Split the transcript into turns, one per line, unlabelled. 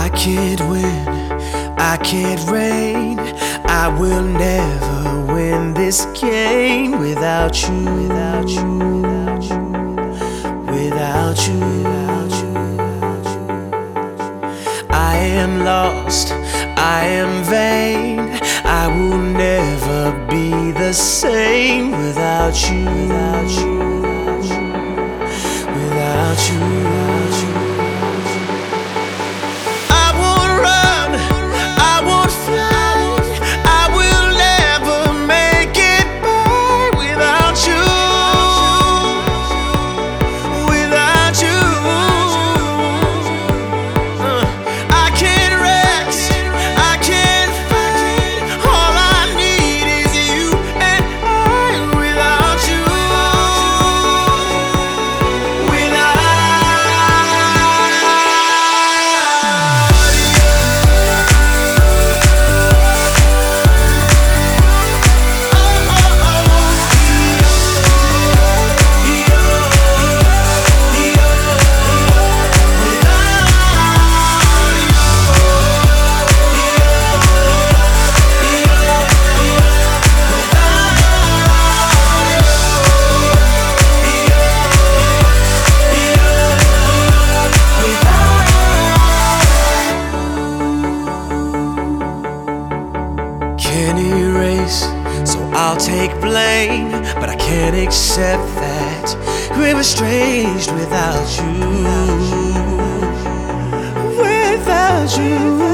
I can't win, I can't reign. I will never win this game without you, without you, without you, without you, without you. I am lost, I am vain. I will never be the same without you, without you, without you, without you. I won't run, I won't fly. I will never make it by without you, without you. I can't rest, I can't fight. All I need is you and I without you, can't erase, so I'll take blame. But I can't accept that we're estranged without you, without you.